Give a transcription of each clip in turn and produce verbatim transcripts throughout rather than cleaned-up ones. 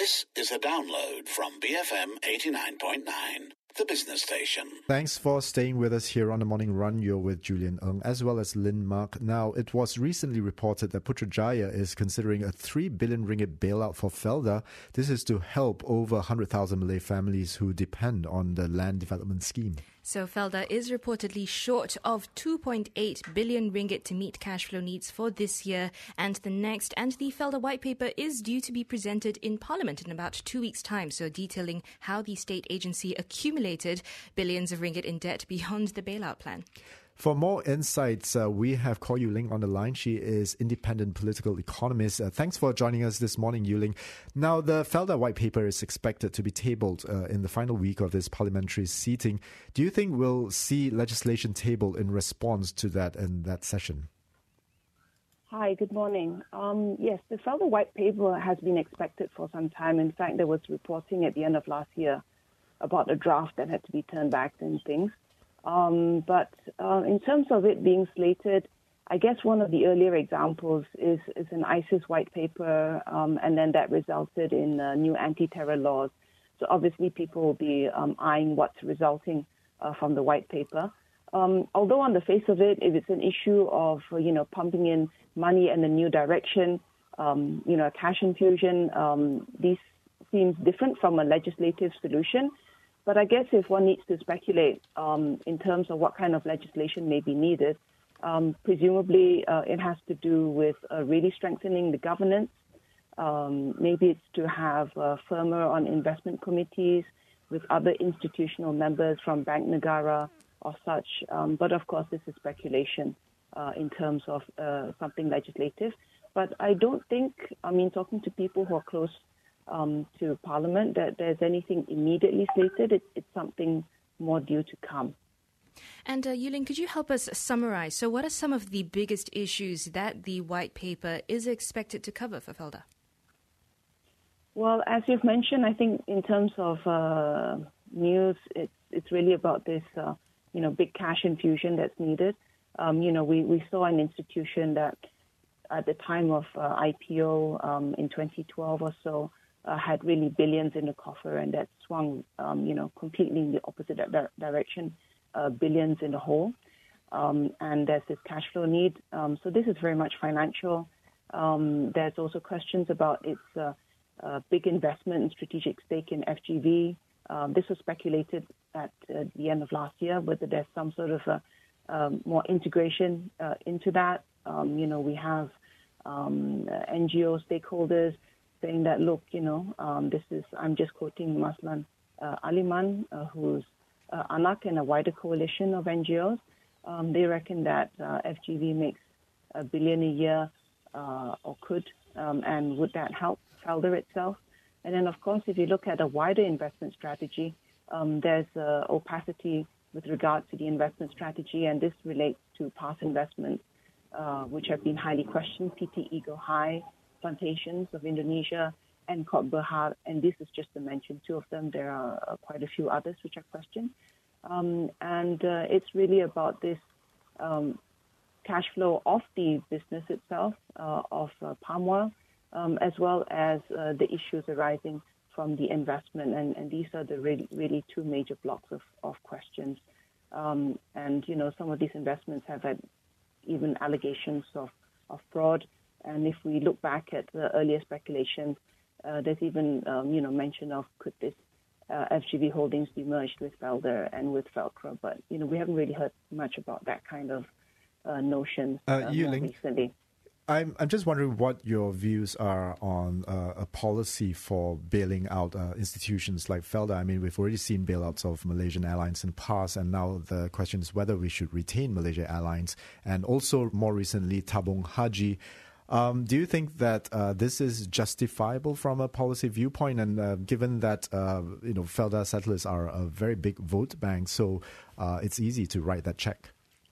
This is a download from B F M eighty-nine point nine, the business station. Thanks for staying with us here on the Morning Run. You're with Julian Ng as well as Lynn Mark. Now, it was recently reported that Putrajaya is considering a three billion ringgit bailout for Felda. This is to help over one hundred thousand Malay families who depend on the land development scheme. So Felda is reportedly short of two point eight billion ringgit to meet cash flow needs for this year and the next. And the Felda White Paper is due to be presented in Parliament in about two weeks' time, so detailing how the state agency accumulated billions of ringgit in debt beyond the bailout plan. For more insights, uh, we have Kor Yuling on the line. She is independent political economist. Uh, thanks for joining us this morning, Yuling. Now, the Felda White Paper is expected to be tabled uh, in the final week of this parliamentary seating. Do you think we'll see legislation tabled in response to that in that session? Hi, good morning. Um, yes, the Felda White Paper has been expected for some time. In fact, there was reporting at the end of last year about a draft that had to be turned back and things. Um, but uh, in terms of it being slated, I guess one of the earlier examples is, is an ISIS white paper, um, and then that resulted in uh, new anti-terror laws. So obviously people will be um, eyeing what's resulting uh, from the white paper. Um, although on the face of it, if it's an issue of, you know, pumping in money and a new direction, um, you know, a cash infusion, um, this seems different from a legislative solution. But I guess if one needs to speculate um, in terms of what kind of legislation may be needed, um, presumably uh, it has to do with uh, really strengthening the governance. Um, maybe it's to have uh, firmer on investment committees with other institutional members from Bank Negara or such. Um, but of course, this is speculation uh, in terms of uh, something legislative. But I don't think, I mean, talking to people who are close Um, to Parliament, that there's anything immediately slated. It, it's something more due to come. And uh, Yuling, could you help us summarize? So what are some of the biggest issues that the White Paper is expected to cover for Felda? Well, as you've mentioned, I think in terms of uh, news, it's, it's really about this, uh, you know, big cash infusion that's needed. Um, you know, we, we saw an institution that at the time of uh, I P O um, in twenty twelve or so, Uh, had really billions in the coffer, and that swung, um, you know, completely in the opposite di- direction, uh, billions in the hole. Um, and there's this cash flow need. Um, so this is very much financial. Um, there's also questions about its uh, uh, big investment and strategic stake in F G V. Um, this was speculated at uh, the end of last year, whether there's some sort of a, um, more integration uh, into that. Um, you know, we have um, uh, N G O stakeholders saying that, look, you know, um, this is, I'm just quoting Maslan uh, Aliman, uh, who's uh, Anak in a wider coalition of N G Os. Um, they reckon that uh, F G V makes a billion a year uh, or could, um, and would that help Felda itself? And then, of course, if you look at a wider investment strategy, um, there's uh, opacity with regard to the investment strategy, and this relates to past investments, uh, which have been highly questioned, P T Eagle High, Plantations of Indonesia, and Kot Berhad, and this is just to mention two of them. There are uh, quite a few others which are questioned. Um, and uh, it's really about this um, cash flow of the business itself, uh, of uh, palm oil, um, as well as uh, the issues arising from the investment. And, and these are the really, really two major blocks of, of questions. Um, and, you know, some of these investments have had even allegations of, of fraud. And if we look back at the earlier speculations, uh, there's even, um, you know, mention of could this uh, F G V Holdings be merged with Felda and with Felcro. But, you know, we haven't really heard much about that kind of uh, notion uh, uh, more recently. I'm, I'm just wondering what your views are on uh, a policy for bailing out uh, institutions like Felda. I mean, we've already seen bailouts of Malaysian Airlines in the past, and now the question is whether we should retain Malaysia Airlines, and also more recently Tabung Haji. Um, do you think that uh, this is justifiable from a policy viewpoint? And uh, given that uh, you know Felda settlers are a very big vote bank, so uh, it's easy to write that check.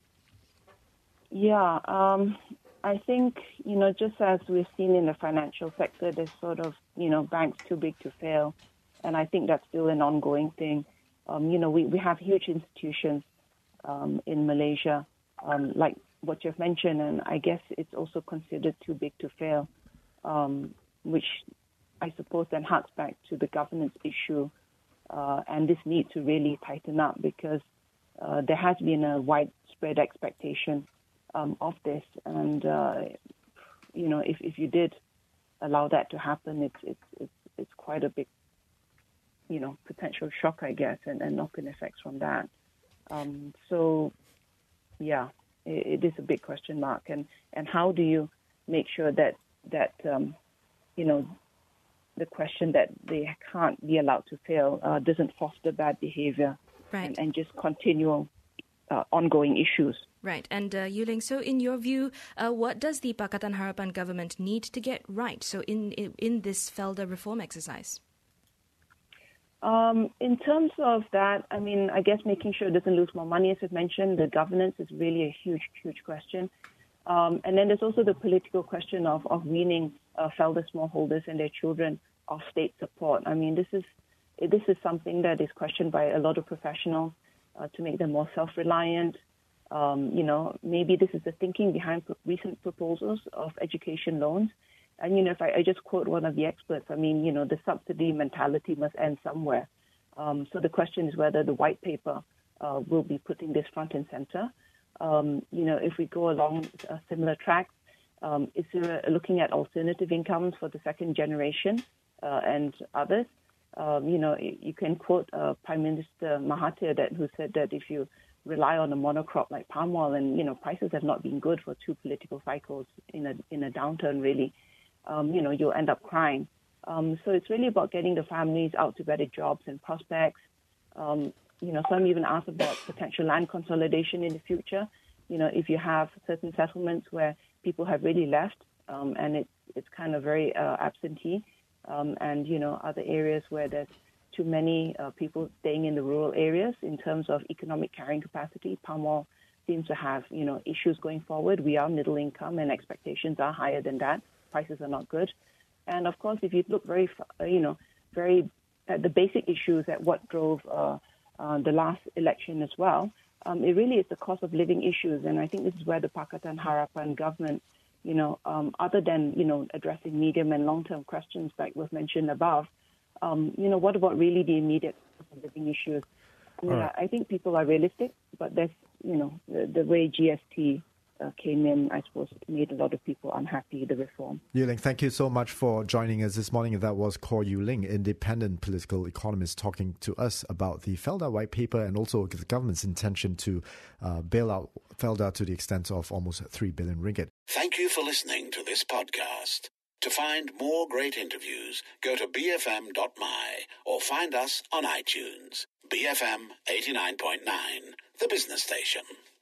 Yeah, um, I think you know just as we've seen in the financial sector, there's sort of you know banks too big to fail, and I think that's still an ongoing thing. Um, you know, we we have huge institutions um, in Malaysia, um, like what you've mentioned, and I guess it's also considered too big to fail, um, which I suppose, then harks back to the governance issue uh, and this need to really tighten up, because uh, there has been a widespread expectation um, of this. And, uh, you know, if, if you did allow that to happen, it's, it's, it's, it's quite a big, you know, potential shock, I guess, and, and knock-on effects from that. Um, so, yeah, it, it is a big question mark. And, and how do you make sure that, that um, you know, the question that they can't be allowed to fail uh, doesn't foster bad behavior right. and, and just continual uh, ongoing issues. Right. And uh, Yuling, so in your view, uh, what does the Pakatan Harapan government need to get right so in, in, in this FELDA reform exercise? Um, in terms of that, I mean, I guess making sure it doesn't lose more money, as I've mentioned, the governance is really a huge, huge question. Um, and then there's also the political question of, of weaning uh, FELDA smallholders and their children of state support. I mean, this is this is something that is questioned by a lot of professionals uh, to make them more self-reliant. Um, you know, maybe this is the thinking behind pro- recent proposals of education loans. And, you know, if I, I just quote one of the experts, I mean, you know, the subsidy mentality must end somewhere. Um, so the question is whether the white paper uh, will be putting this front and center. Um, you know, if we go along a similar track, um, is there a, looking at alternative incomes for the second generation uh, and others? Um, you know, you can quote uh, Prime Minister Mahathir, that who said that if you rely on a monocrop like palm oil, and you know, prices have not been good for two political cycles in a in a downturn, really, um, you know, you'll end up crying. Um, so it's really about getting the families out to better jobs and prospects. Um, you know, some even ask about potential land consolidation in the future. You know, if you have certain settlements where people have really left, um, and it's it's kind of very uh, absentee. Um, and, you know, other areas where there's too many uh, people staying in the rural areas in terms of economic carrying capacity. Palm oil seems to have, you know, issues going forward. We are middle income and expectations are higher than that. Prices are not good. And, of course, if you look very, you know, very at the basic issues at what drove uh, uh, the last election as well, um, it really is the cost of living issues. And I think this is where the Pakatan Harapan government, you know, um, other than, you know, addressing medium and long-term questions like was mentioned above, um, you know, what about really the immediate living issues? I mean, right. I, I think people are realistic, but there's, you know, the, the way G S T uh, came in, I suppose, made a lot of people unhappy, the reform. Yuling, thank you so much for joining us this morning. That was Kor Yuling, independent political economist, talking to us about the FELDA white paper and also the government's intention to uh, bail out FELDA to the extent of almost three billion ringgit. Thank you for listening to this podcast. To find more great interviews, go to b f m dot m y or find us on iTunes. B F M eighty-nine point nine, the business station.